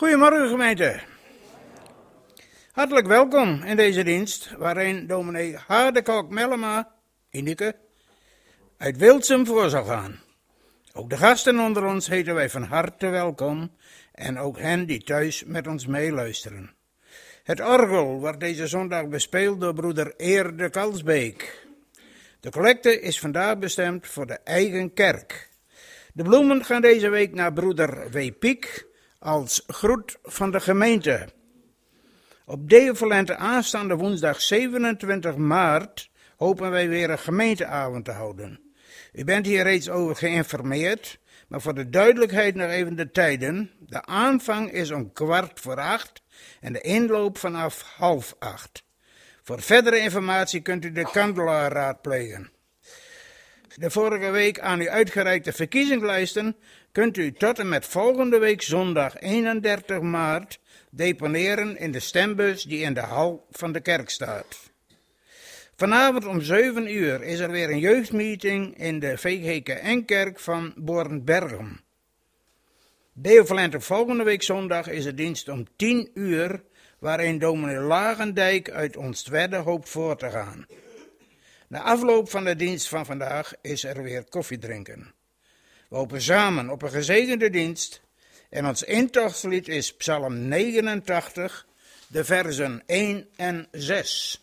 Goedemorgen gemeente. Hartelijk welkom in deze dienst waarin dominee Hardekalk-Mellema, Ineke, uit Wilsum voor zal gaan. Ook de gasten onder ons heten wij van harte welkom en ook hen die thuis met ons meeluisteren. Het orgel wordt deze zondag bespeeld door broeder Eerde Kalsbeek. De collecte is vandaag bestemd voor de eigen kerk. De bloemen gaan deze week naar broeder W. Piek als groet van de gemeente. Op Deo Volente aanstaande woensdag 27 maart hopen wij weer een gemeenteavond te houden. U bent hier reeds over geïnformeerd, maar voor de duidelijkheid nog even de tijden. De aanvang is om 7:15 en de inloop vanaf 7:30. Voor verdere informatie kunt u de kandelaar raadplegen. De vorige week aan u uitgereikte verkiezingslijsten kunt u tot en met volgende week zondag 31 maart deponeren in de stembus die in de hal van de kerk staat. Vanavond om 7 uur is er weer een jeugdmeeting in de VGKN-kerk van Bornbergen. Deo Volente volgende week zondag is de dienst om 10 uur, waarin dominee Lagendijk uit Onstwedde hoopt voor te gaan. Na afloop van de dienst van vandaag is er weer koffiedrinken. We hopen samen op een gezegende dienst en ons intochtslied is Psalm 89, de versen 1 en 6.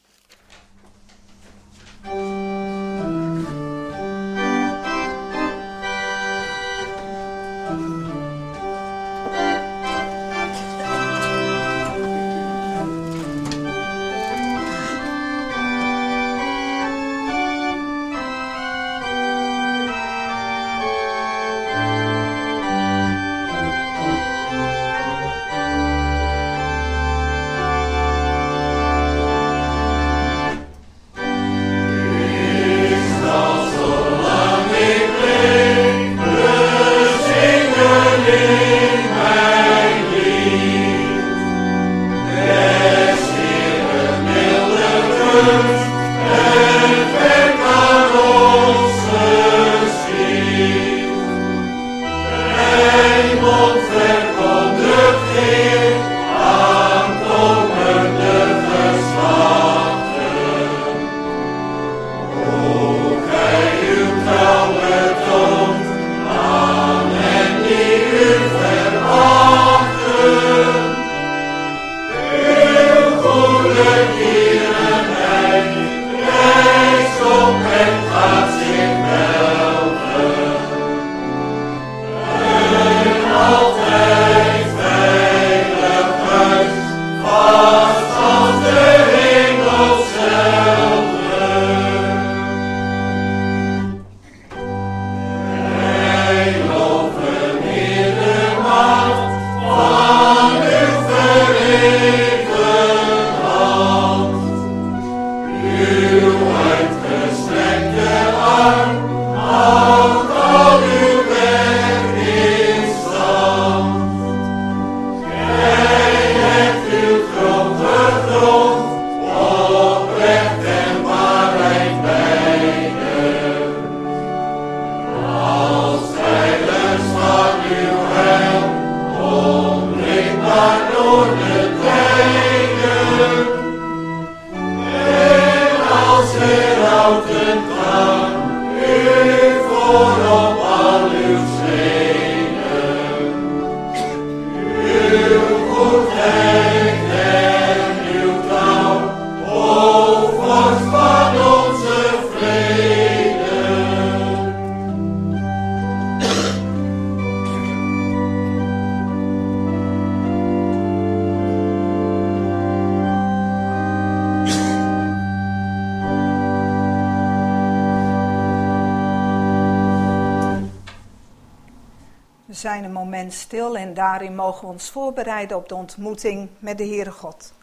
We zijn een moment stil en daarin mogen we ons voorbereiden op de ontmoeting met de Heere God.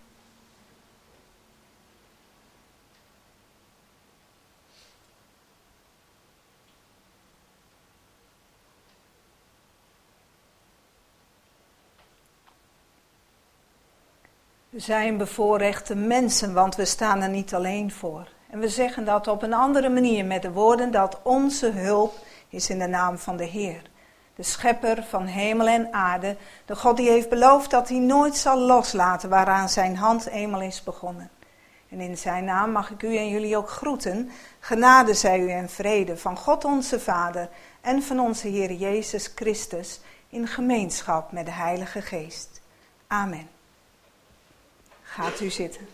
We zijn bevoorrechte mensen, want we staan er niet alleen voor. En we zeggen dat op een andere manier met de woorden dat onze hulp is in de naam van de Heer. de schepper van hemel en aarde, de God die heeft beloofd dat hij nooit zal loslaten waaraan zijn hand eenmaal is begonnen. En in zijn naam mag ik u en jullie ook groeten. Genade zij u en vrede van God onze Vader en van onze Heer Jezus Christus in gemeenschap met de Heilige Geest. Amen. Gaat u zitten.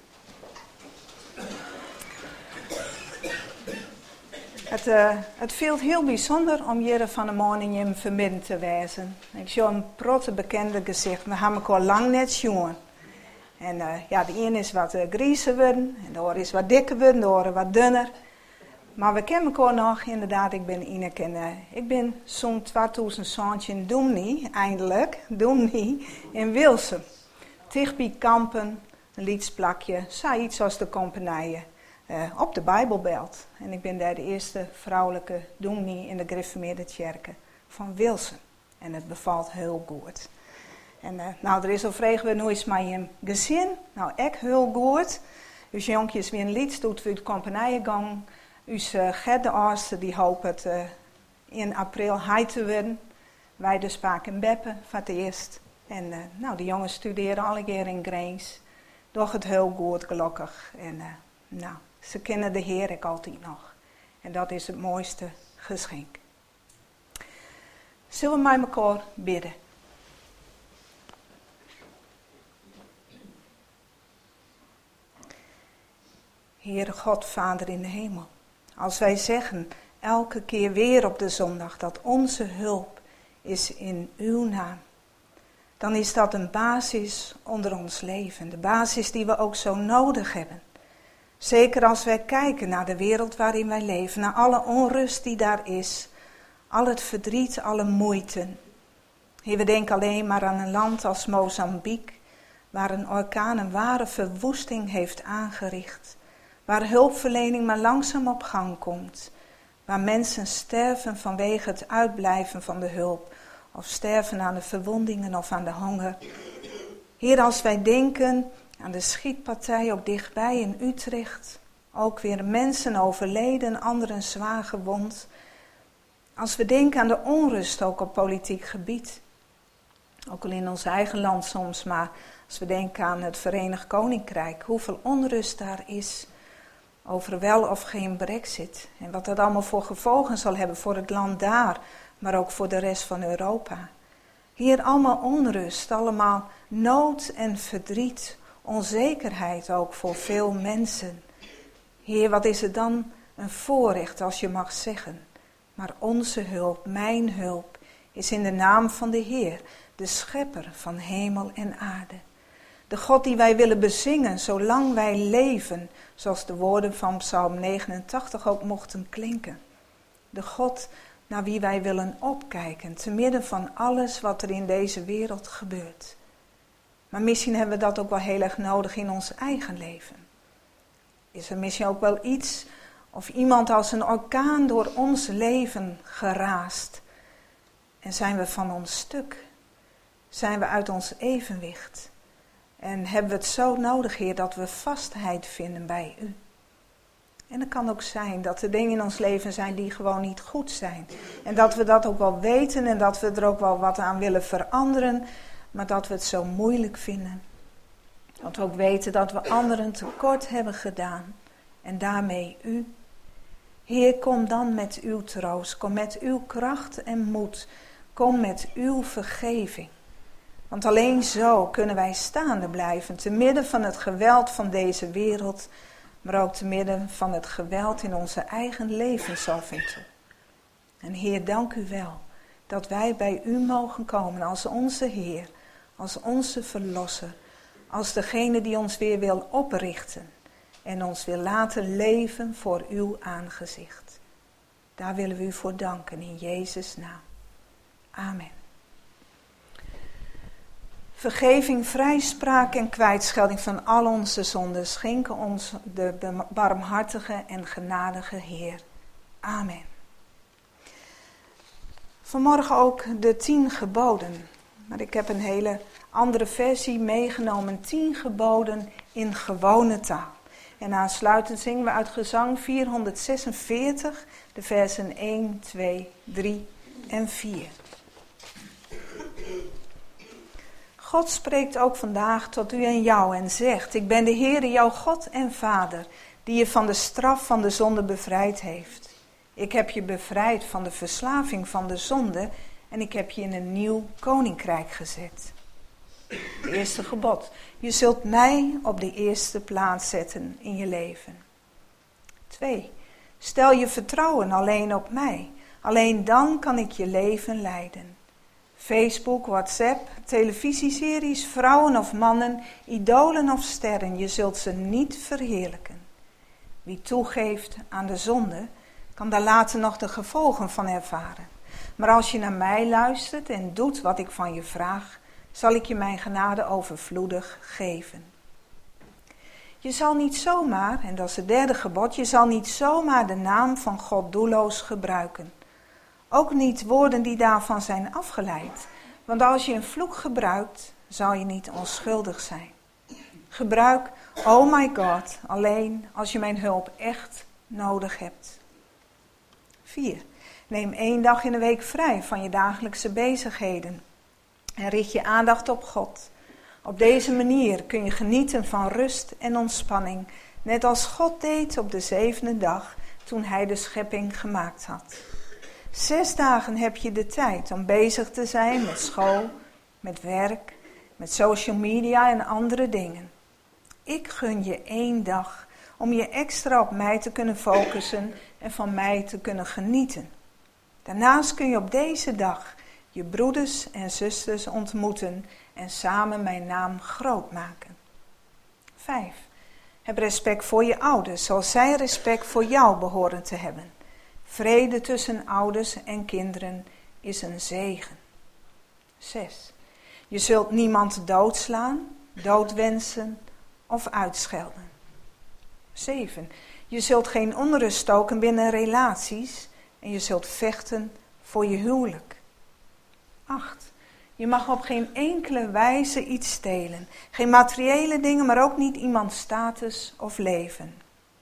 Het viel heel bijzonder om hier van de morgen in vermidden te wezen. Ik zie een protte bekende gezicht, we hebben elkaar lang net zien. En de een is wat griezer geworden, en de ander is wat dikker geworden, de ander wat dunner. Maar we kennen elkaar nog, inderdaad, ik ben Ineke en ik ben zo'n 2000 in Doemnie, eindelijk, Doemnie, in Wilsum. Dichtbij Kampen, een lietsplakje, zoiets als de compagnieën. Op de Bijbelbelt. En ik ben daar de eerste vrouwelijke dominee in de gereformeerde kerken van Wilsum. En het bevalt heel goed. En er is al vregen we nooit maar een gezin. Nou, echt heel goed. Dus jonkjes weer een lied doet voor de compagniegang. Dus Gert de Ooster die hoopt het in april high te worden. Wij dus Spaak en Beppe voor het eerst. En de jongens studeren alle keer in Grains. Doch het heel goed gelukkig. En ze kennen de Heer ik altijd nog. En dat is het mooiste geschenk. Zullen we met elkaar bidden? Heere God, Vader in de hemel. Als wij zeggen elke keer weer op de zondag dat onze hulp is in uw naam. Dan is dat een basis onder ons leven. De basis die we ook zo nodig hebben. Zeker als wij kijken naar de wereld waarin wij leven, naar alle onrust die daar is, al het verdriet, alle moeite. Heer, we denken alleen maar aan een land als Mozambique, waar een orkaan een ware verwoesting heeft aangericht, waar hulpverlening maar langzaam op gang komt, waar mensen sterven vanwege het uitblijven van de hulp, of sterven aan de verwondingen of aan de honger. Heer, als wij denken aan de schietpartij ook dichtbij in Utrecht. Ook weer mensen overleden, anderen zwaar gewond. Als we denken aan de onrust ook op politiek gebied. Ook al in ons eigen land soms, maar als we denken aan het Verenigd Koninkrijk. Hoeveel onrust daar is over wel of geen Brexit. En wat dat allemaal voor gevolgen zal hebben voor het land daar, maar ook voor de rest van Europa. Hier allemaal onrust, allemaal nood en verdriet. Onzekerheid ook voor veel mensen. Heer, wat is het dan een voorrecht als je mag zeggen. Maar onze hulp, mijn hulp, is in de naam van de Heer, de schepper van hemel en aarde. De God die wij willen bezingen zolang wij leven, zoals de woorden van Psalm 89 ook mochten klinken. De God naar wie wij willen opkijken, te midden van alles wat er in deze wereld gebeurt. Maar misschien hebben we dat ook wel heel erg nodig in ons eigen leven. Is er misschien ook wel iets of iemand als een orkaan door ons leven geraast? En zijn we van ons stuk? Zijn we uit ons evenwicht? En hebben we het zo nodig, Heer, dat we vastheid vinden bij u? En het kan ook zijn dat er dingen in ons leven zijn die gewoon niet goed zijn. En dat we dat ook wel weten en dat we er ook wel wat aan willen veranderen. Maar dat we het zo moeilijk vinden. Dat we ook weten dat we anderen tekort hebben gedaan. En daarmee u. Heer, kom dan met uw troost. Kom met uw kracht en moed. Kom met uw vergeving. Want alleen zo kunnen wij staande blijven. Te midden van het geweld van deze wereld. Maar ook te midden van het geweld in onze eigen levens af en toe. En Heer, dank u wel. Dat wij bij u mogen komen als onze Heer. Als onze verlosser, als degene die ons weer wil oprichten en ons wil laten leven voor uw aangezicht. Daar willen we u voor danken in Jezus' naam. Amen. Vergeving, vrijspraak en kwijtschelding van al onze zonden schenken ons de barmhartige en genadige Heer. Amen. Vanmorgen ook de 10 geboden. Maar ik heb een hele andere versie meegenomen. 10 geboden in gewone taal. En aansluitend zingen we uit gezang 446 de versen 1, 2, 3 en 4. God spreekt ook vandaag tot u en jou en zegt: ik ben de Heere, jouw God en Vader, die je van de straf van de zonde bevrijd heeft. Ik heb je bevrijd van de verslaving van de zonde en ik heb je in een nieuw koninkrijk gezet. Het eerste gebod: je zult mij op de eerste plaats zetten in je leven. 2. Stel je vertrouwen alleen op mij. Alleen dan kan ik je leven leiden. Facebook, WhatsApp, televisieseries, vrouwen of mannen, idolen of sterren, je zult ze niet verheerlijken. Wie toegeeft aan de zonde, kan daar later nog de gevolgen van ervaren. Maar als je naar mij luistert en doet wat ik van je vraag, zal ik je mijn genade overvloedig geven. Je zal niet zomaar, en dat is het derde gebod, je zal niet zomaar de naam van God doelloos gebruiken. Ook niet woorden die daarvan zijn afgeleid. Want als je een vloek gebruikt, zal je niet onschuldig zijn. Gebruik, oh my God, alleen als je mijn hulp echt nodig hebt. 4. Neem 1 dag in de week vrij van je dagelijkse bezigheden. En richt je aandacht op God. Op deze manier kun je genieten van rust en ontspanning. Net als God deed op de 7e dag toen hij de schepping gemaakt had. 6 dagen heb je de tijd om bezig te zijn met school, met werk, met social media en andere dingen. Ik gun je 1 dag om je extra op mij te kunnen focussen en van mij te kunnen genieten. Daarnaast kun je op deze dag je broeders en zusters ontmoeten en samen mijn naam groot maken. 5. Heb respect voor je ouders, zoals zij respect voor jou behoren te hebben. Vrede tussen ouders en kinderen is een zegen. 6. Je zult niemand doodslaan, doodwensen of uitschelden. 7. Je zult geen onrust stoken binnen relaties en je zult vechten voor je huwelijk. 8. Je mag op geen enkele wijze iets stelen. Geen materiële dingen, maar ook niet iemands status of leven.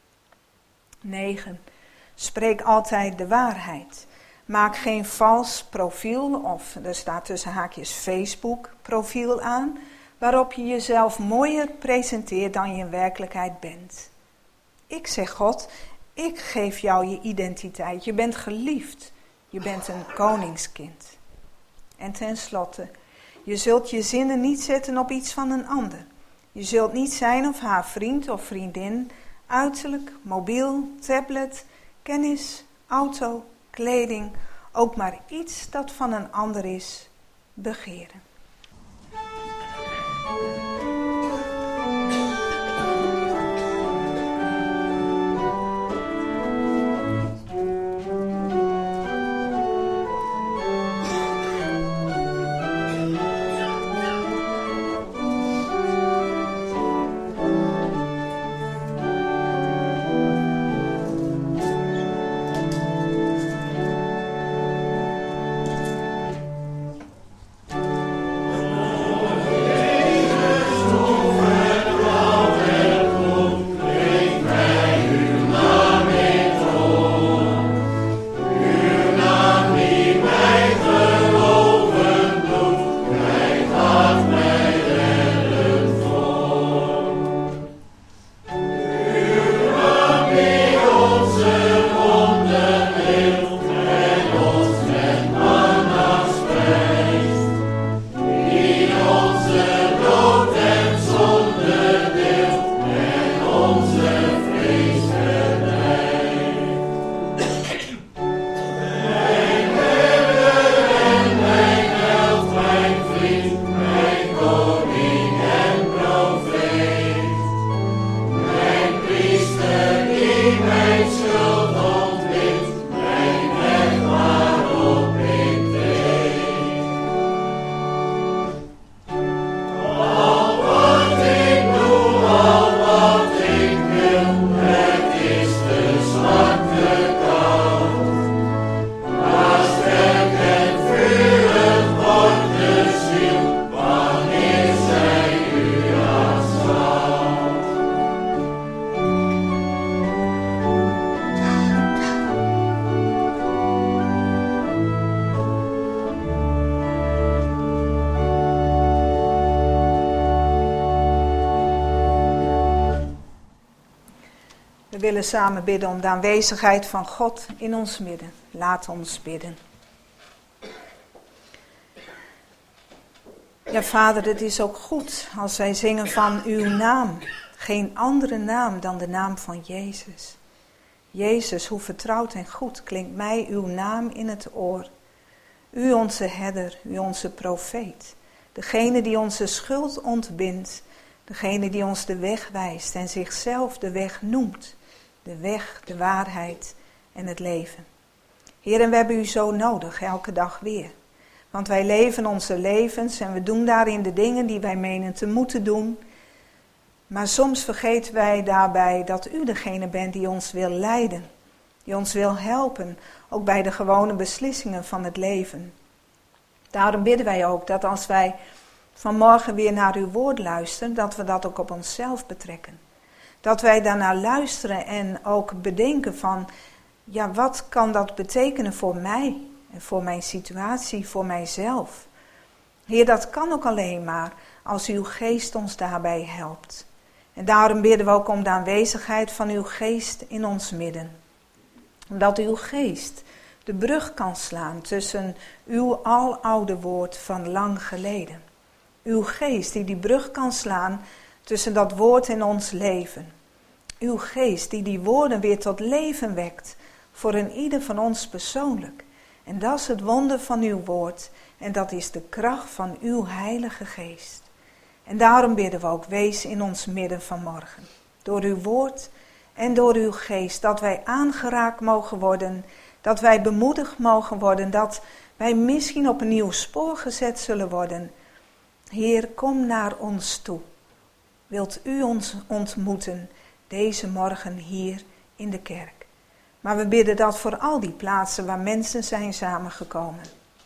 9. Spreek altijd de waarheid. Maak geen vals profiel, of er staat tussen haakjes Facebook profiel aan, waarop je jezelf mooier presenteert dan je in werkelijkheid bent. Ik zeg God, ik geef jou je identiteit. Je bent geliefd. Je bent een koningskind. En tenslotte, je zult je zinnen niet zetten op iets van een ander. Je zult niet zijn of haar vriend of vriendin, uiterlijk, mobiel, tablet, kennis, auto, kleding, ook maar iets dat van een ander is, begeren. willen samen bidden om de aanwezigheid van God in ons midden. Laat ons bidden. Ja, Vader, het is ook goed als wij zingen van uw naam. Geen andere naam dan de naam van Jezus. Jezus, hoe vertrouwd en goed klinkt mij uw naam in het oor. U onze herder, u onze profeet. Degene die onze schuld ontbindt. Degene die ons de weg wijst en zichzelf de weg noemt. De weg, de waarheid en het leven. Heer, en we hebben u zo nodig, elke dag weer. Want wij leven onze levens en we doen daarin de dingen die wij menen te moeten doen. Maar soms vergeten wij daarbij dat u degene bent die ons wil leiden. Die ons wil helpen, ook bij de gewone beslissingen van het leven. Daarom bidden wij ook dat als wij vanmorgen weer naar uw woord luisteren, dat we dat ook op onszelf betrekken. Dat wij daarnaar luisteren en ook bedenken van, ja, wat kan dat betekenen voor mij en voor mijn situatie, voor mijzelf? Heer, dat kan ook alleen maar als uw geest ons daarbij helpt. En daarom bidden we ook om de aanwezigheid van uw geest in ons midden. Omdat uw geest de brug kan slaan tussen uw aloude woord van lang geleden. Uw geest die brug kan slaan tussen dat woord in ons leven. Uw geest die woorden weer tot leven wekt voor een ieder van ons persoonlijk. En dat is het wonder van uw woord en dat is de kracht van uw Heilige Geest. En daarom bidden we ook, wees in ons midden vanmorgen. Door uw woord en door uw geest, dat wij aangeraakt mogen worden, dat wij bemoedigd mogen worden, dat wij misschien op een nieuw spoor gezet zullen worden. Heer, kom naar ons toe. Wilt u ons ontmoeten deze morgen hier in de kerk? Maar we bidden dat voor al die plaatsen waar mensen zijn samengekomen.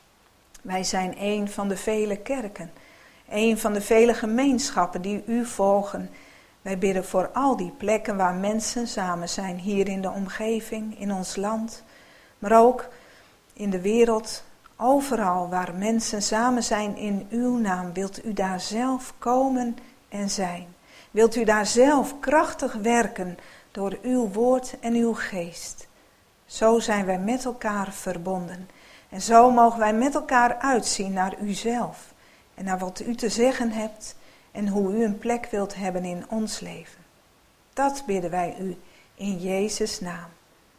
Wij zijn een van de vele kerken, een van de vele gemeenschappen die u volgen. Wij bidden voor al die plekken waar mensen samen zijn, hier in de omgeving, in ons land, maar ook in de wereld. Overal waar mensen samen zijn in uw naam, wilt u daar zelf komen en zijn. Wilt u daar zelf krachtig werken door uw woord en uw geest. Zo zijn wij met elkaar verbonden. En zo mogen wij met elkaar uitzien naar uzelf. En naar wat u te zeggen hebt en hoe u een plek wilt hebben in ons leven. Dat bidden wij u in Jezus' naam.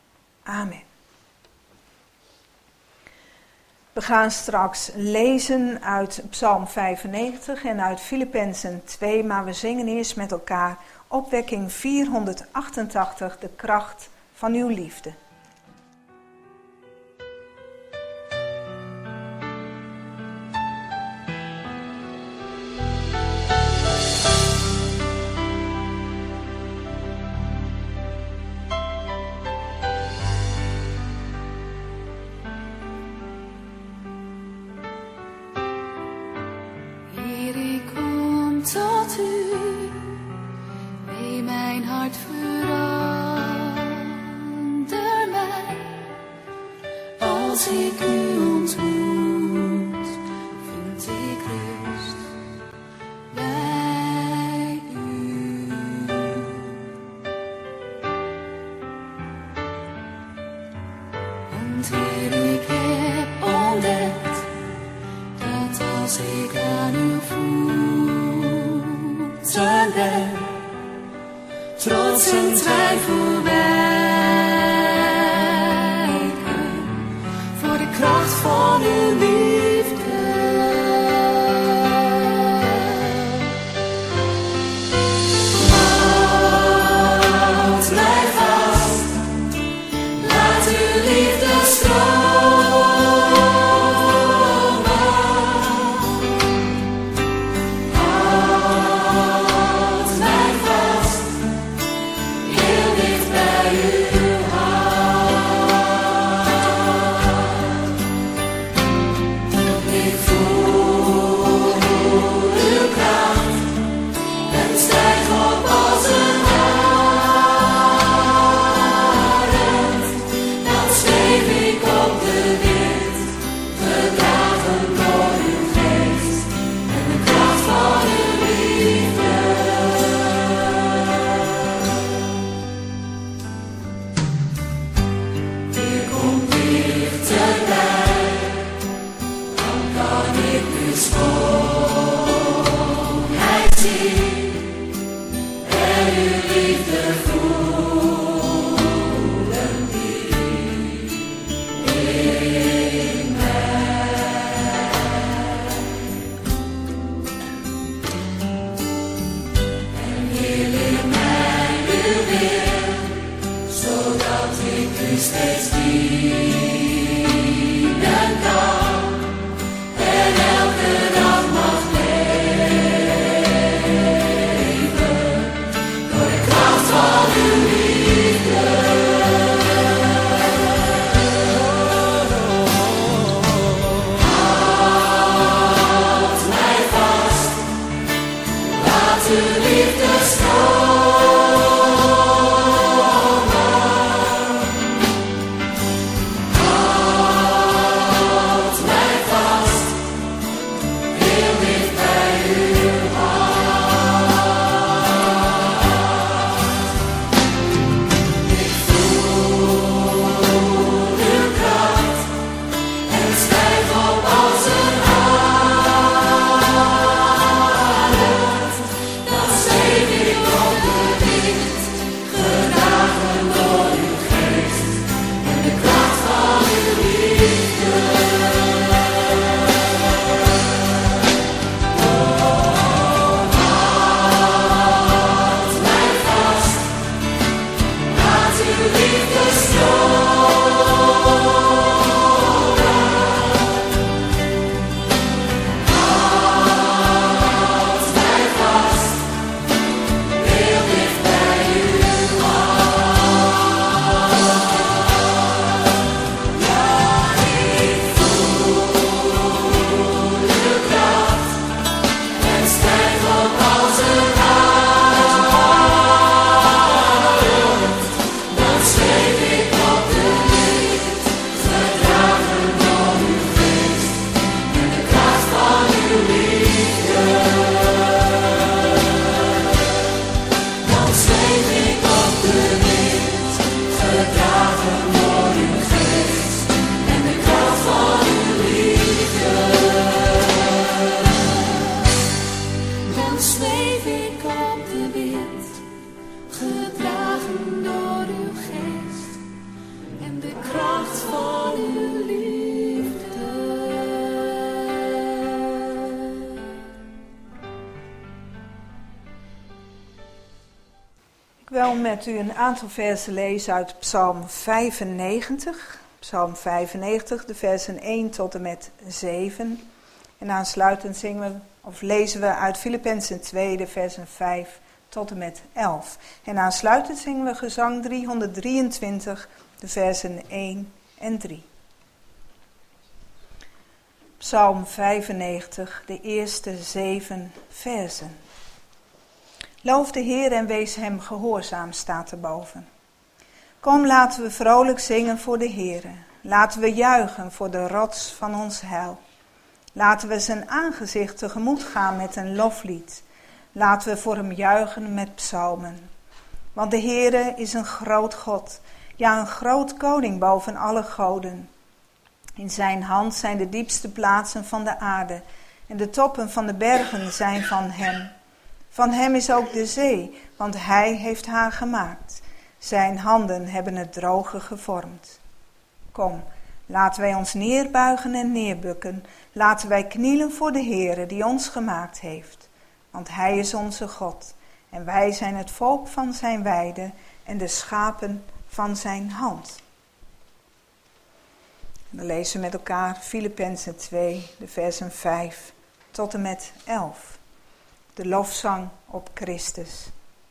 Amen. We gaan straks lezen uit Psalm 95 en uit Filippenzen 2, maar we zingen eerst met elkaar opwekking 488, de kracht van uw liefde. Tot u, wee mijn hart verander mij. Als ik u ontmoet, vind ik rust bij u. Want Heer, ik heb ontdekt dat als ik aan u voel, trots en twijfel wijken voor de kracht van uw liefde. Houd mij vast, laat uw liefde stromen. Ik wil met u een aantal versen lezen uit Psalm 95. Psalm 95, de versen 1 tot en met 7. En aansluitend lezen we uit Filippenzen 2, de versen 5 tot en met 11. En aansluitend zingen we gezang 323, de versen 1 en 3. Psalm 95, de eerste 7 versen. Loof de Heer en wees hem gehoorzaam, staat erboven. Kom, laten we vrolijk zingen voor de Heere. Laten we juichen voor de rots van ons heil. Laten we zijn aangezicht tegemoet gaan met een loflied. Laten we voor hem juichen met psalmen. Want de Heere is een groot God, ja, een groot koning boven alle goden. In zijn hand zijn de diepste plaatsen van de aarde en de toppen van de bergen zijn van hem. Van hem is ook de zee, want hij heeft haar gemaakt. Zijn handen hebben het droge gevormd. Kom, laten wij ons neerbuigen en neerbukken. Laten wij knielen voor de Heere die ons gemaakt heeft. Want hij is onze God en wij zijn het volk van zijn weide en de schapen van zijn hand. We lezen met elkaar Filippenzen 2, de versen 5 tot en met 11. De lofzang op Christus.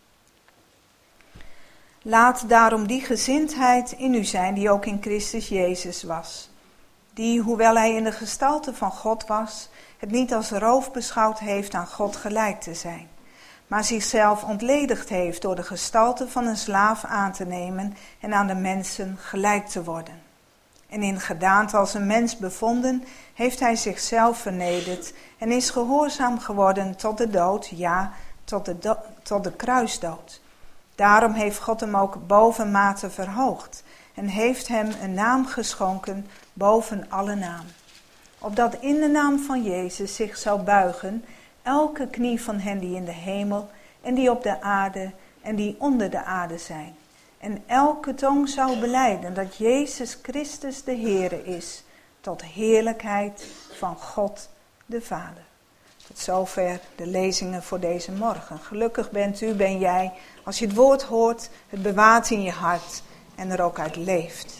Laat daarom die gezindheid in u zijn die ook in Christus Jezus was. Die, hoewel hij in de gestalte van God was, het niet als roof beschouwd heeft aan God gelijk te zijn, maar zichzelf ontledigd heeft door de gestalte van een slaaf aan te nemen en aan de mensen gelijk te worden. En in gedaante als een mens bevonden, heeft hij zichzelf vernederd en is gehoorzaam geworden tot de dood, ja, tot de kruisdood. Daarom heeft God hem ook bovenmate verhoogd en heeft hem een naam geschonken boven alle naam. opdat in de naam van Jezus zich zou buigen elke knie van hen die in de hemel en die op de aarde en die onder de aarde zijn. En elke tong zou belijden dat Jezus Christus de Heere is, tot heerlijkheid van God de Vader. Tot zover de lezingen voor deze morgen. Gelukkig bent u, ben jij, als je het woord hoort, het bewaart in je hart en er ook uit leeft.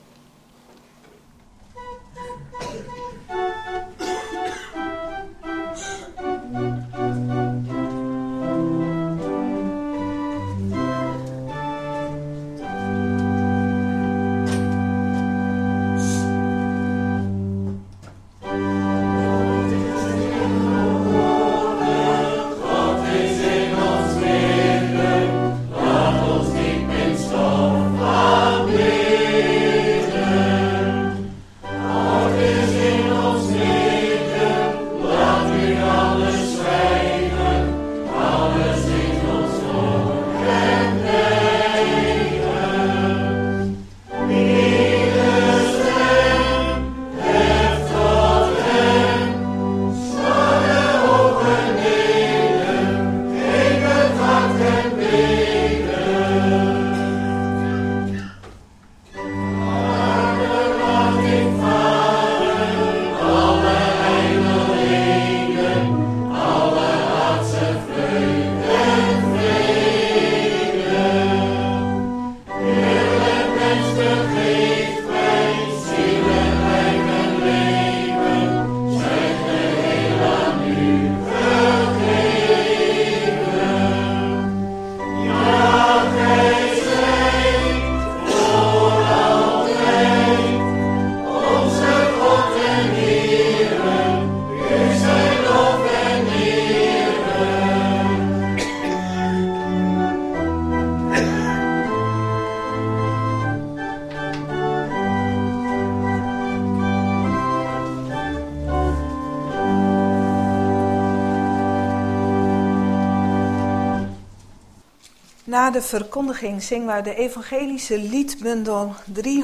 Na de verkondiging zingen wij de evangelische liedbundel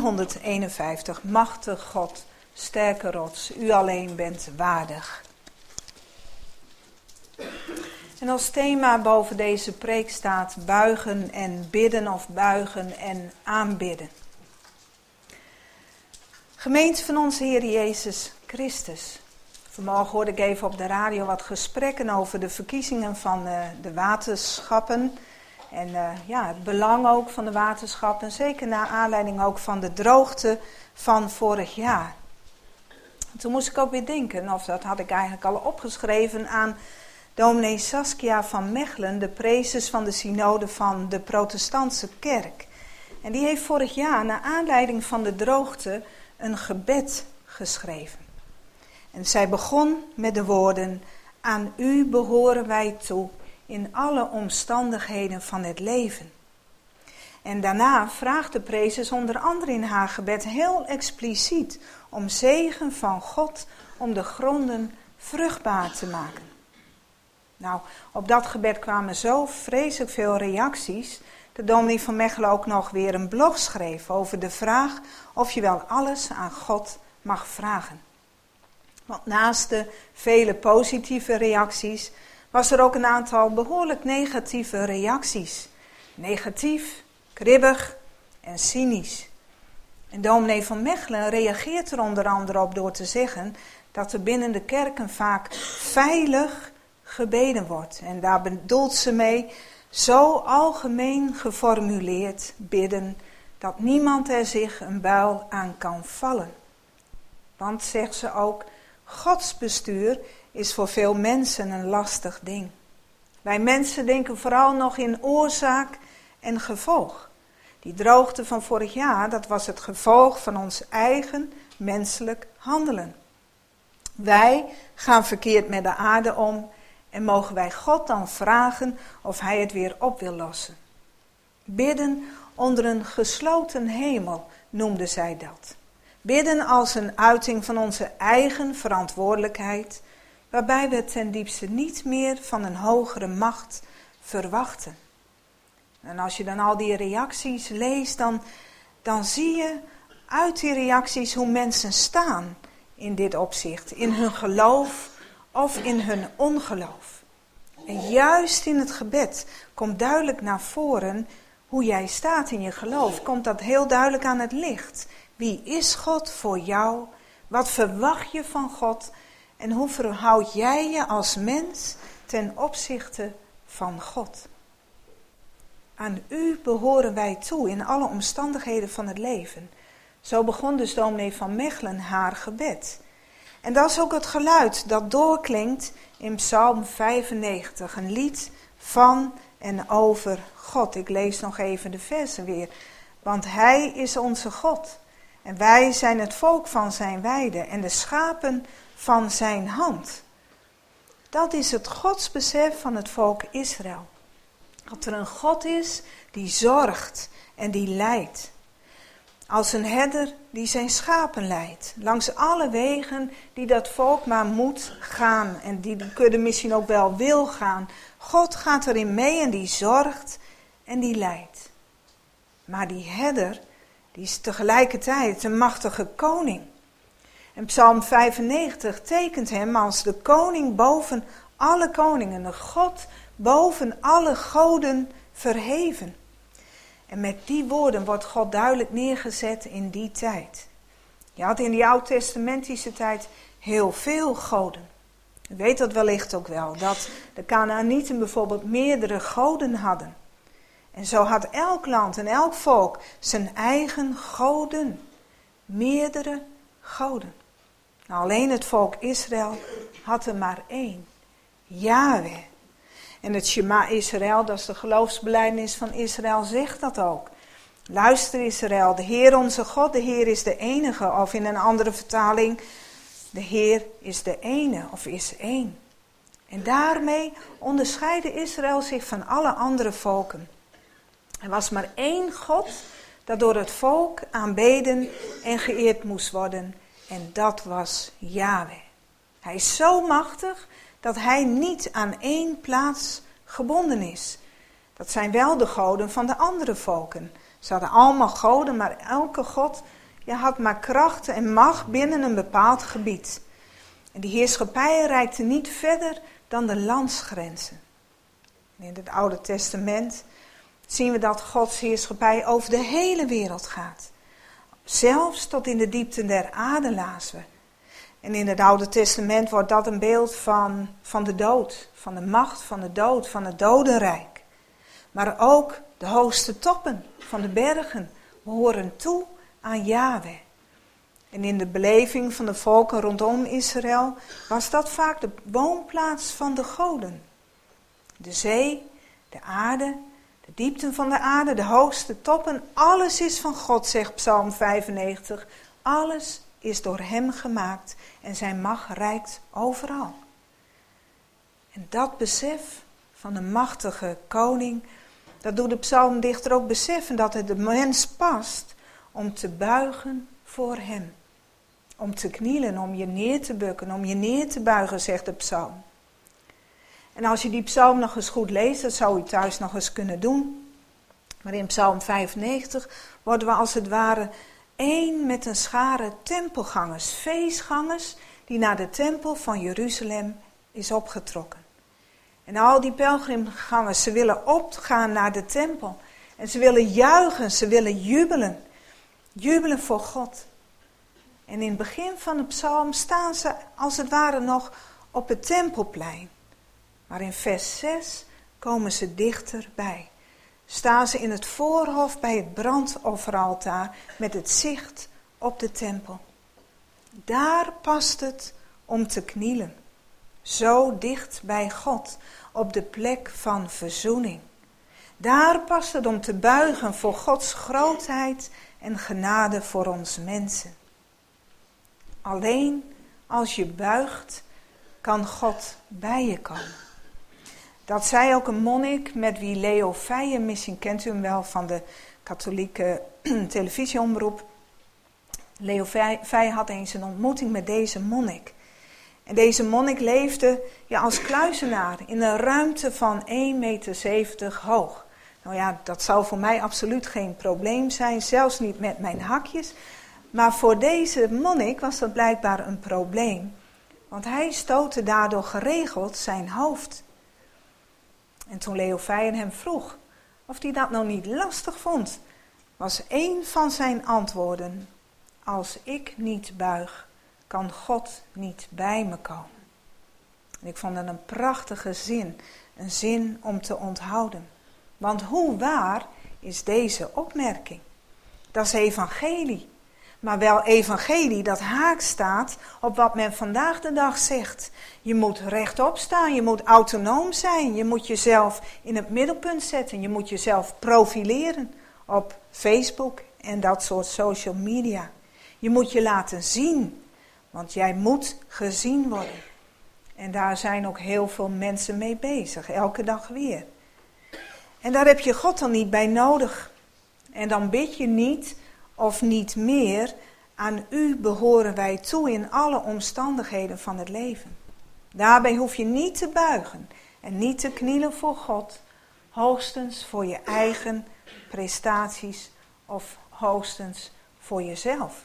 351. Machtig God, sterke rots, u alleen bent waardig. En als thema boven deze preek staat buigen en bidden of buigen en aanbidden. Gemeente van onze Heer Jezus Christus. Vanmorgen hoorde ik even op de radio wat gesprekken over de verkiezingen van de waterschappen. En het belang ook van de waterschappen, zeker naar aanleiding ook van de droogte van vorig jaar. Toen moest ik ook weer denken, of dat had ik eigenlijk al opgeschreven, aan dominee Saskia van Mechelen, de prezes van de synode van de protestantse kerk. En die heeft vorig jaar, naar aanleiding van de droogte, een gebed geschreven. En zij begon met de woorden: aan u behoren wij toe in alle omstandigheden van het leven. En daarna vraagt de prezes onder andere in haar gebed heel expliciet om zegen van God om de gronden vruchtbaar te maken. Nou, op dat gebed kwamen zo vreselijk veel reacties dat dominee van Mechelen ook nog weer een blog schreef over de vraag of je wel alles aan God mag vragen. Want naast de vele positieve reacties was er ook een aantal behoorlijk negatieve reacties. Negatief, kribbig en cynisch. En dominee van Mechelen reageert er onder andere op door te zeggen dat er binnen de kerken vaak veilig gebeden wordt. En daar bedoelt ze mee zo algemeen geformuleerd bidden dat niemand er zich een buil aan kan vallen. Want, zegt ze ook, Gods bestuur is voor veel mensen een lastig ding. Wij mensen denken vooral nog in oorzaak en gevolg. Die droogte van vorig jaar, dat was het gevolg van ons eigen menselijk handelen. Wij gaan verkeerd met de aarde om en mogen wij God dan vragen of hij het weer op wil lossen. Bidden onder een gesloten hemel noemde zij dat. Bidden als een uiting van onze eigen verantwoordelijkheid, waarbij we ten diepste niet meer van een hogere macht verwachten. En als je dan al die reacties leest, dan zie je uit die reacties hoe mensen staan in dit opzicht. In hun geloof of in hun ongeloof. En juist in het gebed komt duidelijk naar voren hoe jij staat in je geloof. Komt dat heel duidelijk aan het licht. Wie is God voor jou? Wat verwacht je van God? En hoe verhoud jij je als mens ten opzichte van God? Aan u behoren wij toe in alle omstandigheden van het leven. Zo begon dus dominee van Mechelen haar gebed. En dat is ook het geluid dat doorklinkt in Psalm 95. Een lied van en over God. Ik lees nog even de versen weer. Want hij is onze God. En wij zijn het volk van zijn weide en de schapen van zijn hand. Dat is het godsbesef van het volk Israël. Dat er een God is die zorgt en die leidt. Als een herder die zijn schapen leidt. Langs alle wegen die dat volk maar moet gaan. En die de kudde misschien ook wel wil gaan. God gaat erin mee en die zorgt en die leidt. Maar die herder, die is tegelijkertijd een machtige koning. En Psalm 95 tekent hem als de koning boven alle koningen. De God boven alle goden verheven. En met die woorden wordt God duidelijk neergezet in die tijd. Je had in die oud-testamentische tijd heel veel goden. U weet dat wellicht ook wel, dat de Kanaanieten bijvoorbeeld meerdere goden hadden. En zo had elk land en elk volk zijn eigen goden. Meerdere goden. Nou, alleen het volk Israël had er maar één. Yahweh. En het Shema Israël, dat is de geloofsbelijdenis van Israël, zegt dat ook. Luister Israël, de Heer onze God, de Heer is de enige. Of in een andere vertaling, de Heer is de ene of is één. En daarmee onderscheidde Israël zich van alle andere volken. Er was maar één God dat door het volk aanbeden en geëerd moest worden. En dat was Yahweh. Hij is zo machtig dat hij niet aan één plaats gebonden is. Dat zijn wel de goden van de andere volken. Ze hadden allemaal goden, maar elke god had maar kracht en macht binnen een bepaald gebied. En die heerschappij reikte niet verder dan de landsgrenzen. In het Oude Testament zien we dat Gods heerschappij over de hele wereld gaat. Zelfs tot in de diepten der aarde lazen we. En in het Oude Testament wordt dat een beeld van de dood, van de macht van de dood, van het dodenrijk. Maar ook de hoogste toppen van de bergen behoren toe aan Yahweh. En in de beleving van de volken rondom Israël was dat vaak de woonplaats van de goden. De zee, de aarde, de diepten van de aarde, de hoogste toppen, alles is van God, zegt Psalm 95. Alles is door hem gemaakt en zijn macht reikt overal. En dat besef van een machtige koning, dat doet de psalmdichter ook beseffen dat het de mens past om te buigen voor hem. Om te knielen, om je neer te bukken, om je neer te buigen, zegt de psalm. En als je die psalm nog eens goed leest, dat zou u thuis nog eens kunnen doen. Maar in Psalm 95 worden we als het ware één met een schare tempelgangers, feestgangers, die naar de tempel van Jeruzalem is opgetrokken. En al die pelgrimgangers, ze willen opgaan naar de tempel. En ze willen juichen, ze willen jubelen. Jubelen voor God. En in het begin van de psalm staan ze als het ware nog op het tempelplein. Maar in vers 6 komen ze dichterbij. Staan ze in het voorhof bij het brandofferaltaar met het zicht op de tempel. Daar past het om te knielen. Zo dicht bij God, op de plek van verzoening. Daar past het om te buigen voor Gods grootheid en genade voor ons mensen. Alleen als je buigt, kan God bij je komen. Dat zei ook een monnik met wie Leo Feijen, misschien kent u hem wel van de katholieke televisieomroep. Leo Feijen had eens een ontmoeting met deze monnik. En deze monnik leefde als kluizenaar in een ruimte van 1,70 meter hoog. Nou ja, dat zou voor mij absoluut geen probleem zijn, zelfs niet met mijn hakjes. Maar voor deze monnik was dat blijkbaar een probleem. Want hij stootte daardoor geregeld zijn hoofd. En toen Leo Feijen hem vroeg of hij dat nou niet lastig vond, was één van zijn antwoorden: als ik niet buig, kan God niet bij me komen. En ik vond het een prachtige zin, een zin om te onthouden. Want hoe waar is deze opmerking? Dat is evangelie. Maar wel evangelie dat haak staat op wat men vandaag de dag zegt. Je moet rechtop staan, je moet autonoom zijn, je moet jezelf in het middelpunt zetten. Je moet jezelf profileren op Facebook en dat soort social media. Je moet je laten zien, want jij moet gezien worden. En daar zijn ook heel veel mensen mee bezig, elke dag weer. En daar heb je God dan niet bij nodig. En dan bid je niet of niet meer: aan u behoren wij toe in alle omstandigheden van het leven. Daarbij hoef je niet te buigen en niet te knielen voor God, hoogstens voor je eigen prestaties of hoogstens voor jezelf.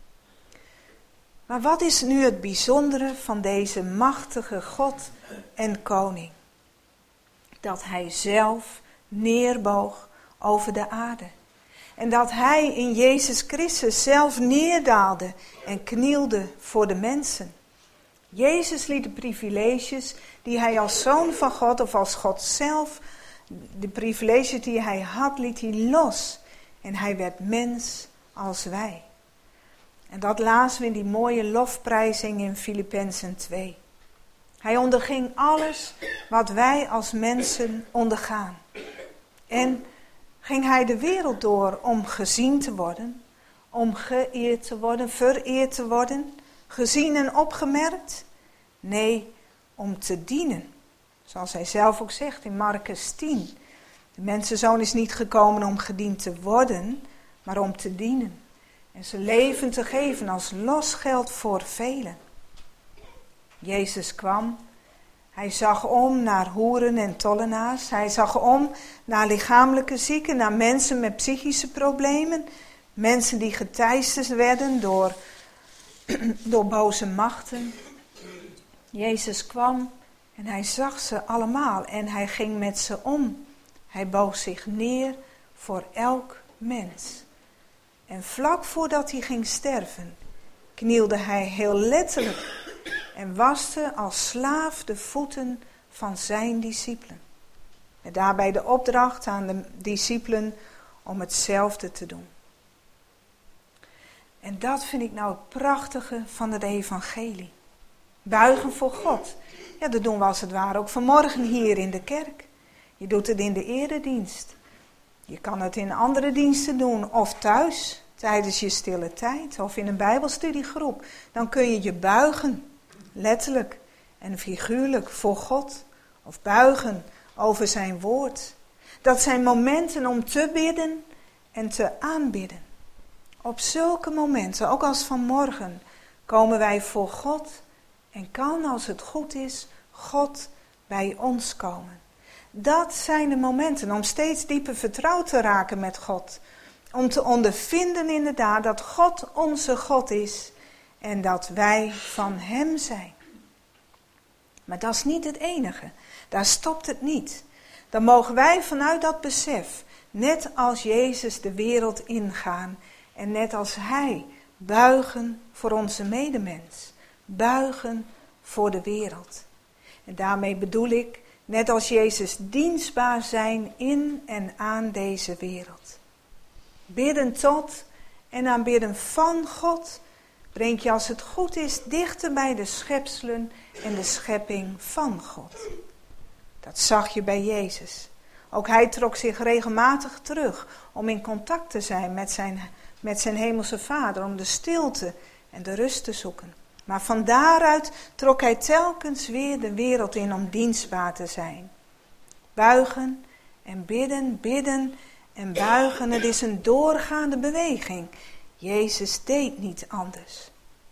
Maar wat is nu het bijzondere van deze machtige God en koning? Dat hij zelf neerboog over de aarde. En dat hij in Jezus Christus zelf neerdaalde en knielde voor de mensen. Jezus liet de privileges die hij als zoon van God of als God zelf, de privileges die hij had, liet hij los. En hij werd mens als wij. En dat lazen we in die mooie lofprijzing in Filippenzen 2. Hij onderging alles wat wij als mensen ondergaan. En ging hij de wereld door om gezien te worden, om geëerd te worden, vereerd te worden, gezien en opgemerkt? Nee, om te dienen. Zoals hij zelf ook zegt in Marcus 10. De mensenzoon is niet gekomen om gediend te worden, maar om te dienen. En zijn leven te geven als losgeld voor velen. Jezus kwam. Hij zag om naar hoeren en tollenaars. Hij zag om naar lichamelijke zieken, naar mensen met psychische problemen. Mensen die geteisterd werden door boze machten. Jezus kwam en hij zag ze allemaal en hij ging met ze om. Hij boog zich neer voor elk mens. En vlak voordat hij ging sterven, knielde hij heel letterlijk en waste als slaaf de voeten van zijn discipelen. En daarbij de opdracht aan de discipelen om hetzelfde te doen. En dat vind ik nou het prachtige van het evangelie. Buigen voor God. Ja, dat doen we als het ware ook vanmorgen hier in de kerk. Je doet het in de eredienst. Je kan het in andere diensten doen of thuis, tijdens je stille tijd of in een bijbelstudiegroep. Dan kun je je buigen, letterlijk en figuurlijk, voor God. Of buigen over zijn woord. Dat zijn momenten om te bidden en te aanbidden. Op zulke momenten, ook als vanmorgen, komen wij voor God en kan, als het goed is, God bij ons komen. Dat zijn de momenten om steeds dieper vertrouwd te raken met God. Om te ondervinden inderdaad dat God onze God is en dat wij van hem zijn. Maar dat is niet het enige. Daar stopt het niet. Dan mogen wij vanuit dat besef, net als Jezus, de wereld ingaan. En net als hij, buigen voor onze medemens. Buigen voor de wereld. En daarmee bedoel ik, net als Jezus, dienstbaar zijn in en aan deze wereld. Bidden tot en aanbidden van God brengt je, als het goed is, dichter bij de schepselen en de schepping van God. Dat zag je bij Jezus. Ook hij trok zich regelmatig terug om in contact te zijn met zijn hemelse Vader, om de stilte en de rust te zoeken. Maar van daaruit trok hij telkens weer de wereld in om dienstbaar te zijn. Buigen en bidden, bidden en buigen. Het is een doorgaande beweging. Jezus deed niet anders.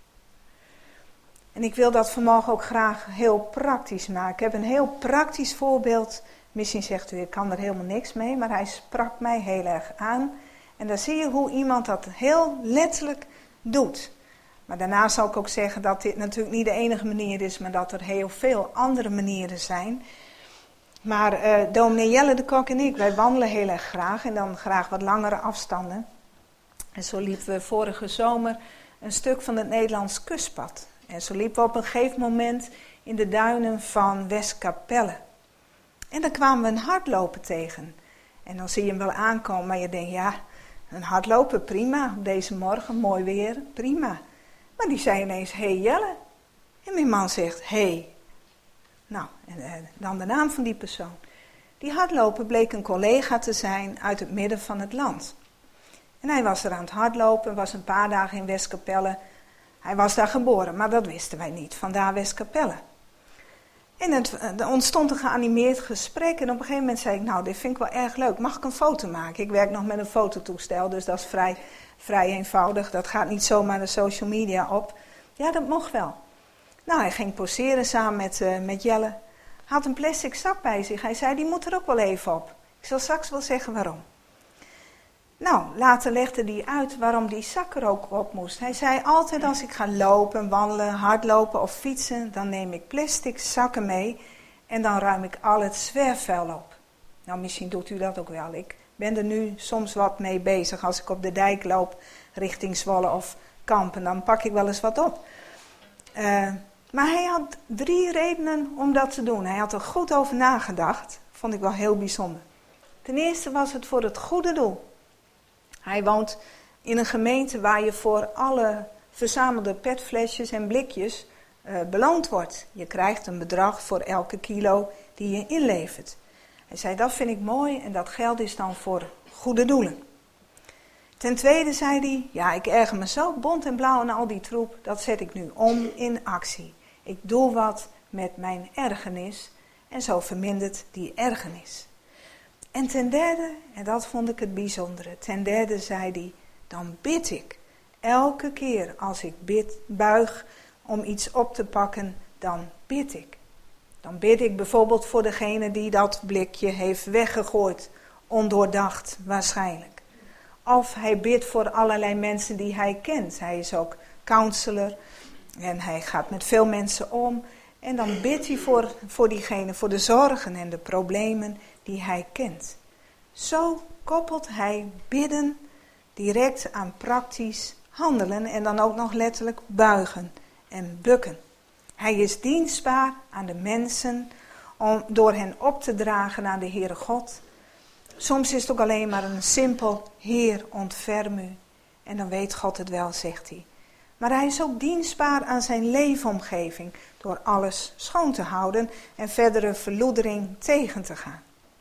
En ik wil dat vanmorgen ook graag heel praktisch maken. Ik heb een heel praktisch voorbeeld. Misschien zegt u, ik kan er helemaal niks mee, maar hij sprak mij heel erg aan. En dan zie je hoe iemand dat heel letterlijk doet. Maar daarna zal ik ook zeggen dat dit natuurlijk niet de enige manier is, maar dat er heel veel andere manieren zijn. Maar dominee Jelle de Kok en ik, wij wandelen heel erg graag en dan graag wat langere afstanden. En zo liepen we vorige zomer een stuk van het Nederlands kustpad. En zo liepen we op een gegeven moment in de duinen van Westkapelle. En dan kwamen we een hardloper tegen. En dan zie je hem wel aankomen, maar je denkt, ja, een hardloper, prima. Op deze morgen, mooi weer, prima. Maar die zei ineens, hey Jelle. En mijn man zegt, hey. Nou, en dan de naam van die persoon. Die hardloper bleek een collega te zijn uit het midden van het land. En hij was er aan het hardlopen, was een paar dagen in Westkapelle. Hij was daar geboren, maar dat wisten wij niet, vandaar Westkapelle. En er ontstond een geanimeerd gesprek en op een gegeven moment zei ik, nou, dit vind ik wel erg leuk, mag ik een foto maken? Ik werk nog met een fototoestel, dus dat is vrij eenvoudig. Dat gaat niet zomaar de social media op. Ja, dat mocht wel. Nou, hij ging poseren samen met Jelle. Hij had een plastic zak bij zich. Hij zei, die moet er ook wel even op. Ik zal straks wel zeggen waarom. Nou, later legde hij uit waarom die zak er ook op moest. Hij zei, altijd als ik ga lopen, wandelen, hardlopen of fietsen, dan neem ik plastic zakken mee en dan ruim ik al het zwerfvuil op. Nou, misschien doet u dat ook wel. Ik ben er nu soms wat mee bezig. Als ik op de dijk loop richting Zwolle of Kampen, dan pak ik wel eens wat op. Maar hij had 3 redenen om dat te doen. Hij had er goed over nagedacht. Vond ik wel heel bijzonder. Ten eerste was het voor het goede doel. Hij woont in een gemeente waar je voor alle verzamelde petflesjes en blikjes beloond wordt. Je krijgt een bedrag voor elke kilo die je inlevert. Hij zei, dat vind ik mooi en dat geld is dan voor goede doelen. Ten tweede zei hij, ja, ik erger me zo bont en blauw aan al die troep, dat zet ik nu om in actie. Ik doe wat met mijn ergernis en zo vermindert die ergernis. En ten derde, en dat vond ik het bijzondere, ten derde zei hij, dan bid ik. Elke keer als ik buig om iets op te pakken, dan bid ik. Dan bid ik bijvoorbeeld voor degene die dat blikje heeft weggegooid, ondoordacht waarschijnlijk. Of hij bidt voor allerlei mensen die hij kent. Hij is ook counselor en hij gaat met veel mensen om. En dan bidt hij voor diegene, voor de zorgen en de problemen die hij kent. Zo koppelt hij bidden direct aan praktisch handelen en dan ook nog letterlijk buigen en bukken. Hij is dienstbaar aan de mensen door hen op te dragen aan de Heere God. Soms is het ook alleen maar een simpel Heer, ontferm u. En dan weet God het wel, zegt hij. Maar hij is ook dienstbaar aan zijn leefomgeving door alles schoon te houden en verdere verloedering tegen te gaan.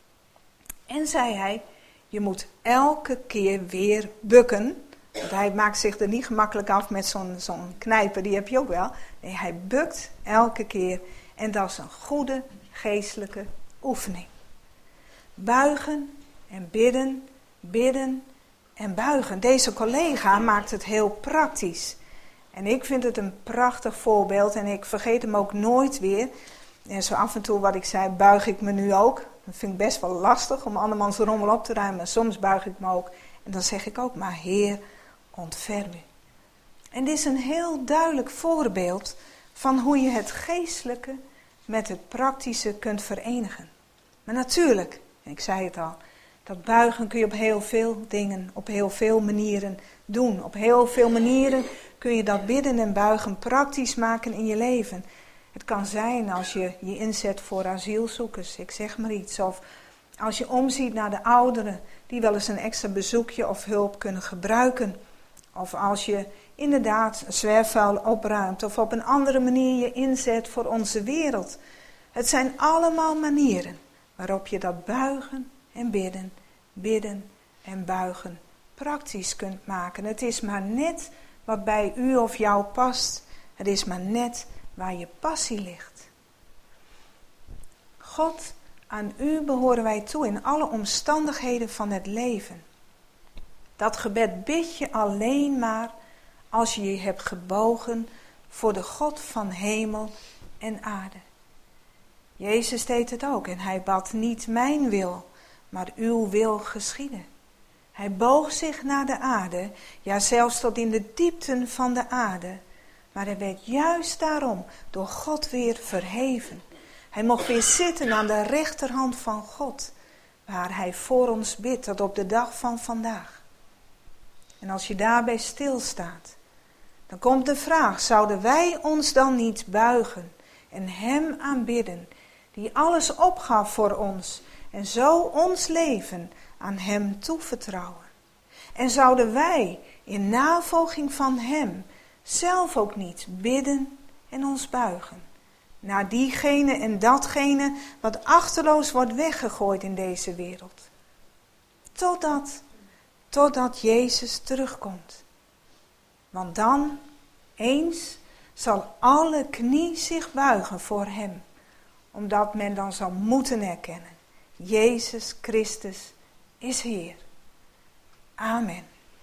En zei hij, je moet elke keer weer bukken. Want hij maakt zich er niet gemakkelijk af met zo'n knijper, die heb je ook wel. Nee, hij bukt elke keer en dat is een goede geestelijke oefening. Buigen en bidden, bidden en buigen. Deze collega maakt het heel praktisch. En ik vind het een prachtig voorbeeld en ik vergeet hem ook nooit weer. En zo af en toe wat ik zei, buig ik me nu ook. Dat vind ik best wel lastig om andermans rommel op te ruimen. Maar soms buig ik me ook. En dan zeg ik ook, maar Heer, ontferm u. En dit is een heel duidelijk voorbeeld van hoe je het geestelijke met het praktische kunt verenigen. Maar natuurlijk, ik zei het al, dat buigen kun je op heel veel dingen, op heel veel manieren doen. Op heel veel manieren kun je dat bidden en buigen praktisch maken in je leven. Het kan zijn als je je inzet voor asielzoekers, ik zeg maar iets. Of als je omziet naar de ouderen die wel eens een extra bezoekje of hulp kunnen gebruiken. Of als je inderdaad zwerfvuil opruimt of op een andere manier je inzet voor onze wereld. Het zijn allemaal manieren waarop je dat buigen en bidden, bidden en buigen praktisch kunt maken. Het is maar net wat bij u of jou past. Het is maar net waar je passie ligt. God, aan u behoren wij toe in alle omstandigheden van het leven. Dat gebed bid je alleen maar als je je hebt gebogen voor de God van hemel en aarde. Jezus deed het ook en hij bad niet mijn wil, maar uw wil geschieden. Hij boog zich naar de aarde, ja zelfs tot in de diepten van de aarde. Maar hij werd juist daarom door God weer verheven. Hij mocht weer zitten aan de rechterhand van God, waar hij voor ons bidt tot op de dag van vandaag. En als je daarbij stilstaat, dan komt de vraag, zouden wij ons dan niet buigen en hem aanbidden, die alles opgaf voor ons en zo ons leven aan hem toevertrouwen? En zouden wij in navolging van hem zelf ook niet bidden en ons buigen naar diegene en datgene wat achterloos wordt weggegooid in deze wereld? Totdat Jezus terugkomt. Want dan, eens, zal alle knie zich buigen voor hem. Omdat men dan zal moeten erkennen: Jezus Christus is Heer. Amen.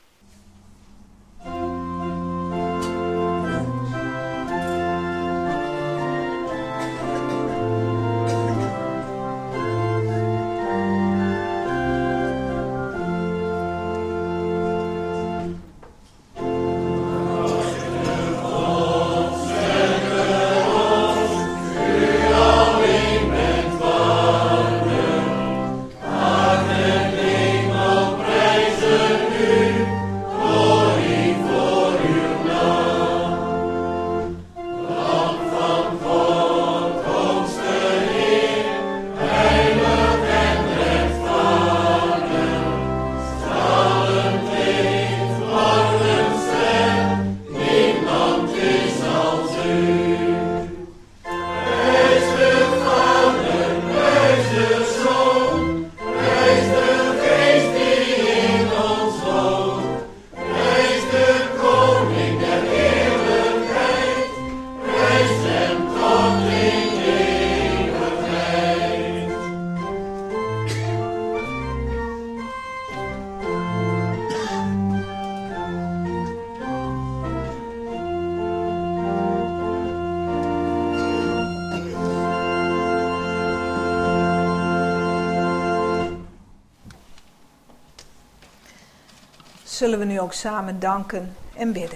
Zullen we nu ook samen danken en bidden.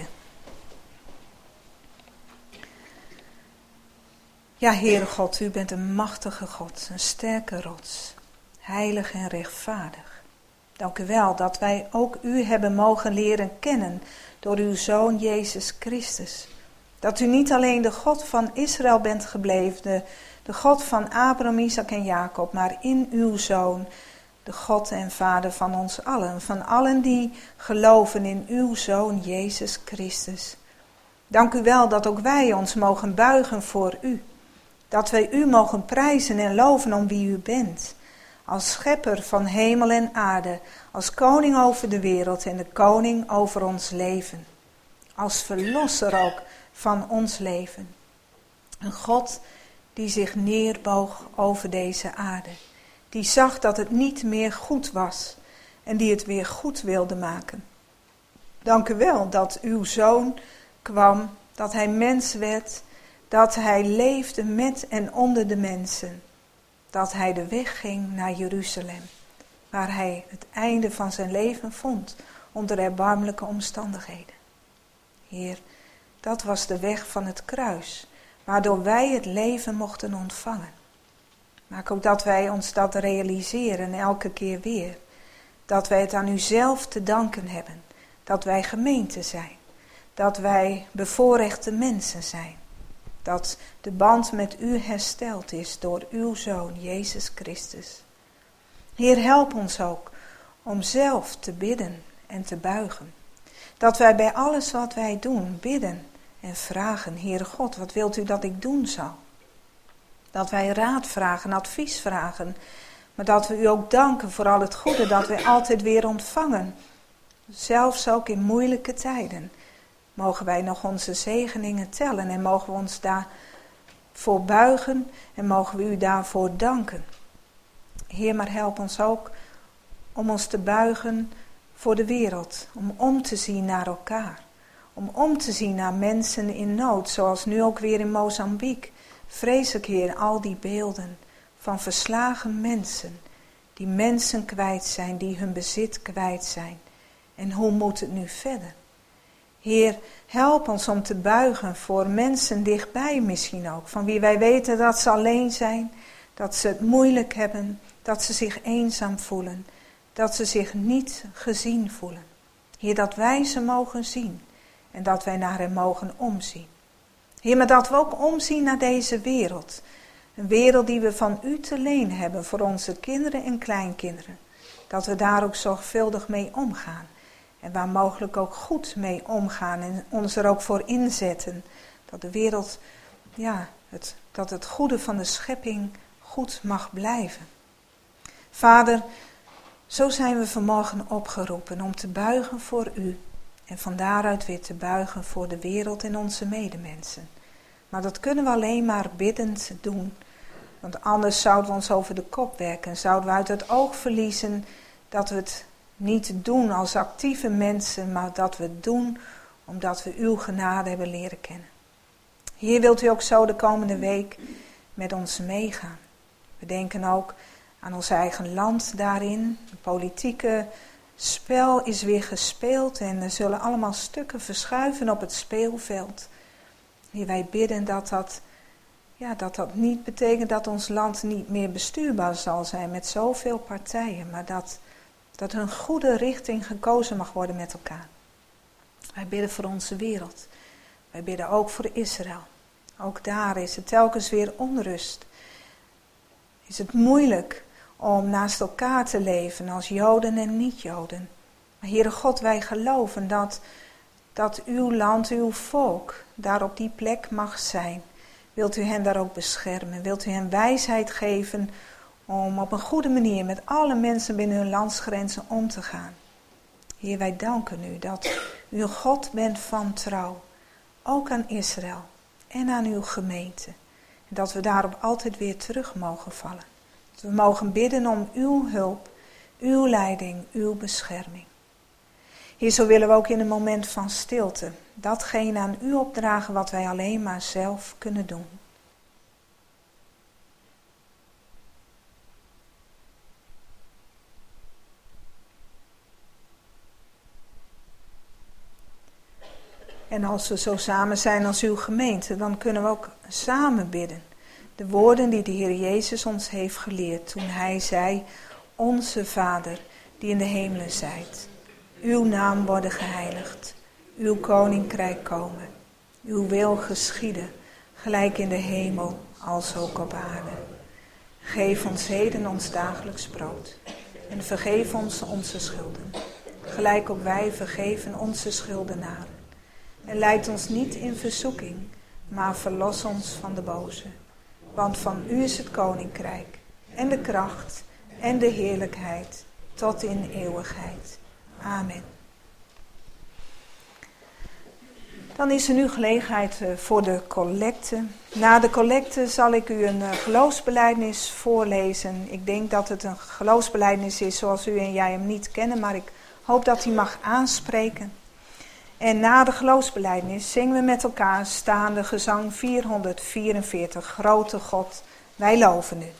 Ja, Heere God, u bent een machtige God, een sterke rots, heilig en rechtvaardig. Dank u wel dat wij ook u hebben mogen leren kennen door uw Zoon Jezus Christus. Dat u niet alleen de God van Israël bent gebleven, de God van Abraham, Isaac en Jacob, maar in uw Zoon, de God en Vader van ons allen, van allen die geloven in uw Zoon Jezus Christus. Dank u wel dat ook wij ons mogen buigen voor u. Dat wij u mogen prijzen en loven om wie u bent. Als schepper van hemel en aarde, als koning over de wereld en de koning over ons leven. Als verlosser ook van ons leven. Een God die zich neerboog over deze aarde. Die zag dat het niet meer goed was en die het weer goed wilde maken. Dank u wel dat uw Zoon kwam, dat hij mens werd, dat hij leefde met en onder de mensen. Dat hij de weg ging naar Jeruzalem, waar hij het einde van zijn leven vond onder erbarmelijke omstandigheden. Heer, dat was de weg van het kruis, waardoor wij het leven mochten ontvangen. Maak ook dat wij ons dat realiseren elke keer weer. Dat wij het aan u zelf te danken hebben. Dat wij gemeente zijn. Dat wij bevoorrechte mensen zijn. Dat de band met u hersteld is door uw Zoon Jezus Christus. Heer, help ons ook om zelf te bidden en te buigen. Dat wij bij alles wat wij doen bidden en vragen: Heere God, wat wilt u dat ik doen zal? Dat wij raad vragen, advies vragen. Maar dat we u ook danken voor al het goede dat wij altijd weer ontvangen. Zelfs ook in moeilijke tijden. Mogen wij nog onze zegeningen tellen en mogen we ons daarvoor buigen en mogen we u daarvoor danken. Heer, maar help ons ook om ons te buigen voor de wereld. Om om te zien naar elkaar. Om om te zien naar mensen in nood, zoals nu ook weer in Mozambique. Vreselijk, Heer, al die beelden van verslagen mensen Die mensen kwijt zijn, die hun bezit kwijt zijn. En hoe moet het nu verder? Heer, help ons om te buigen voor mensen dichtbij misschien ook. Van wie wij weten dat ze alleen zijn, dat ze het moeilijk hebben, dat ze zich eenzaam voelen. Dat ze zich niet gezien voelen. Heer, dat wij ze mogen zien en dat wij naar hen mogen omzien. Heer, maar dat we ook omzien naar deze wereld. Een wereld die we van u te leen hebben voor onze kinderen en kleinkinderen. Dat we daar ook zorgvuldig mee omgaan. En waar mogelijk ook goed mee omgaan en ons er ook voor inzetten. Dat de wereld, dat het goede van de schepping goed mag blijven. Vader, zo zijn we vanmorgen opgeroepen om te buigen voor u. En van daaruit weer te buigen voor de wereld en onze medemensen. Maar dat kunnen we alleen maar biddend doen. Want anders zouden we ons over de kop werken. Zouden we uit het oog verliezen dat we het niet doen als actieve mensen. Maar dat we het doen omdat we uw genade hebben leren kennen. Hier wilt u ook zo de komende week met ons meegaan. We denken ook aan ons eigen land daarin. Het politieke spel is weer gespeeld en er zullen allemaal stukken verschuiven op het speelveld. Heer, wij bidden dat niet betekent dat ons land niet meer bestuurbaar zal zijn met zoveel partijen, maar dat er een goede richting gekozen mag worden met elkaar. Wij bidden voor onze wereld. Wij bidden ook voor Israël. Ook daar is het telkens weer onrust. Is het moeilijk om naast elkaar te leven als Joden en niet-Joden. Maar Heere God, wij geloven dat uw land, uw volk, daar op die plek mag zijn. Wilt u hen daar ook beschermen? Wilt u hen wijsheid geven om op een goede manier met alle mensen binnen hun landsgrenzen om te gaan? Heer, wij danken u dat u een God bent van trouw. Ook aan Israël en aan uw gemeente. En dat we daarop altijd weer terug mogen vallen. Dat we mogen bidden om uw hulp, uw leiding, uw bescherming. Heer, zo willen we ook in een moment van stilte datgene aan u opdragen wat wij alleen maar zelf kunnen doen. En als we zo samen zijn als uw gemeente, dan kunnen we ook samen bidden. De woorden die de Heer Jezus ons heeft geleerd toen hij zei: Onze Vader, die in de hemelen zijt. Uw naam worden geheiligd. Uw koninkrijk komen. Uw wil geschieden, gelijk in de hemel als ook op aarde. Geef ons heden ons dagelijks brood. En vergeef ons onze schulden. Gelijk ook wij vergeven onze schuldenaren. En leid ons niet in verzoeking, maar verlos ons van de boze. Want van u is het koninkrijk, en de kracht, en de heerlijkheid, tot in eeuwigheid. Amen. Dan is er nu gelegenheid voor de collecte. Na de collecte zal ik u een geloofsbelijdenis voorlezen. Ik denk dat het een geloofsbelijdenis is zoals u en jij hem niet kennen, maar ik hoop dat hij mag aanspreken. En na de geloofsbelijdenis zingen we met elkaar staande gezang 444, Grote God, wij loven u.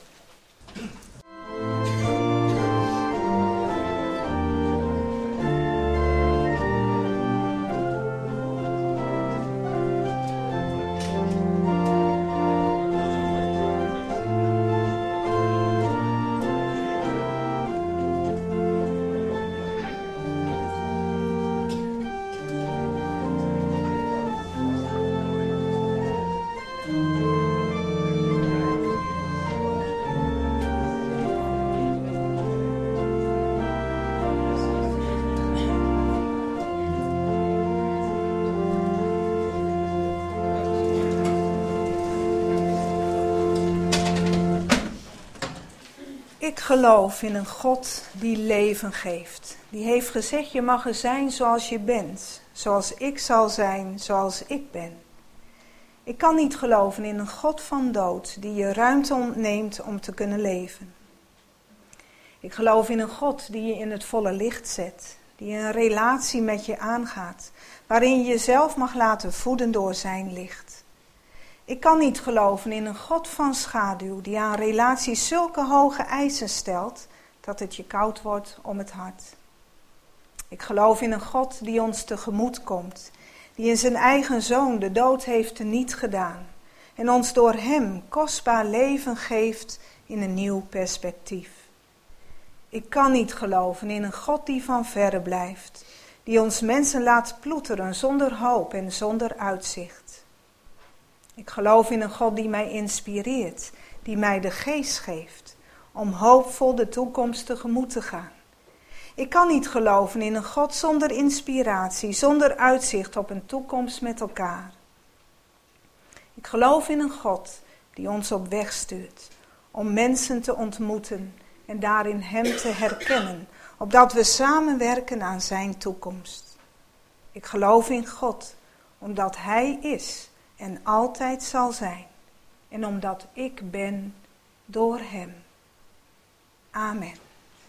Ik geloof in een God die leven geeft. Die heeft gezegd, je mag er zijn zoals je bent. Zoals ik zal zijn, zoals ik ben. Ik kan niet geloven in een God van dood die je ruimte ontneemt om te kunnen leven. Ik geloof in een God die je in het volle licht zet. Die een relatie met je aangaat. Waarin je jezelf mag laten voeden door zijn licht. Ik kan niet geloven in een God van schaduw die aan relaties zulke hoge eisen stelt, dat het je koud wordt om het hart. Ik geloof in een God die ons tegemoet komt, die in zijn eigen Zoon de dood heeft teniet gedaan en ons door hem kostbaar leven geeft in een nieuw perspectief. Ik kan niet geloven in een God die van verre blijft, die ons mensen laat ploeteren zonder hoop en zonder uitzicht. Ik geloof in een God die mij inspireert, die mij de geest geeft om hoopvol de toekomst tegemoet te gaan. Ik kan niet geloven in een God zonder inspiratie, zonder uitzicht op een toekomst met elkaar. Ik geloof in een God die ons op weg stuurt om mensen te ontmoeten en daarin hem te herkennen, opdat we samenwerken aan zijn toekomst. Ik geloof in God, omdat hij is en altijd zal zijn, en omdat ik ben door hem. Amen.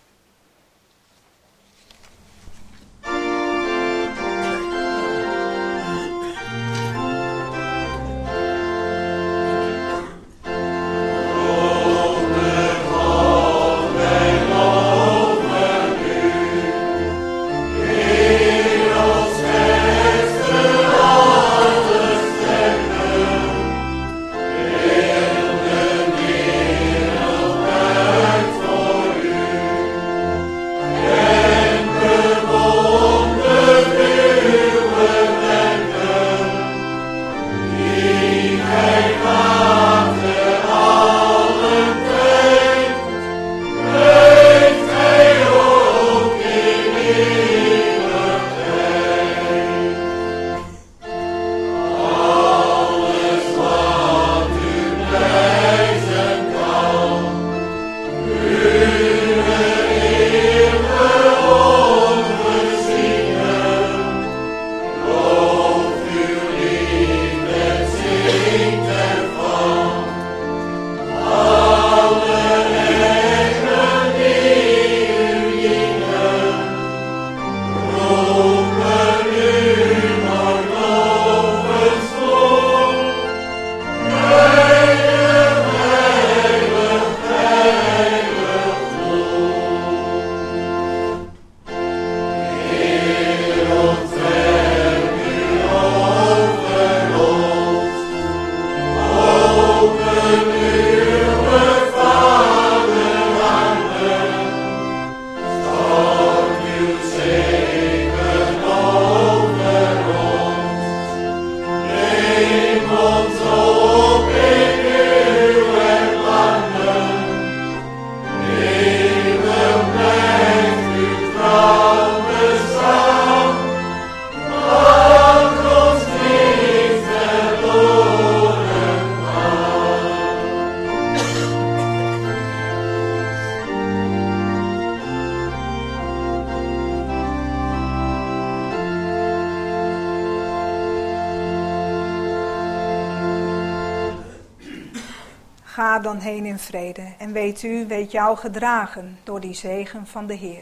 Ga dan heen in vrede en weet jou gedragen door die zegen van de Heer.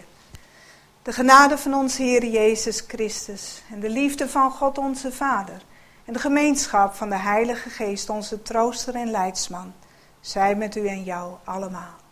De genade van onze Heer Jezus Christus en de liefde van God onze Vader en de gemeenschap van de Heilige Geest onze trooster en leidsman, zij met u en jou allemaal.